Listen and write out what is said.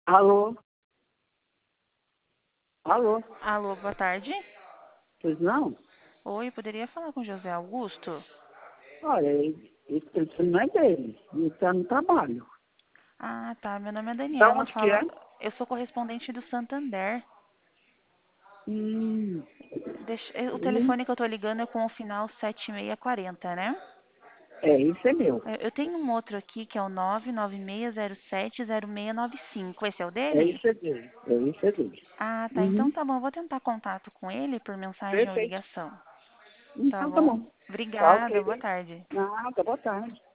Alô? Alô? Alô, boa tarde. Pois não? Oi, poderia falar com José Augusto? Olha, esse telefone não é dele. Ele está no trabalho. Ah, tá. Meu nome é Da Daniela. onde que é? Eu sou correspondente do Santander. Hum, O hum, telefone que eu tô ligando é com o final 7640, né? esse é meu. Eu tenho um outro aqui que é o 996070695. Esse é o dele? Esse é dele. Esse é dele. Ah, tá. Então Uhum. tá bom. Eu vou tentar contato com ele por mensagem ou Perfeito. ligação. Tá Então tá bom? bom. Tá Obrigada. Boa ok. tarde. Nada, boa tarde.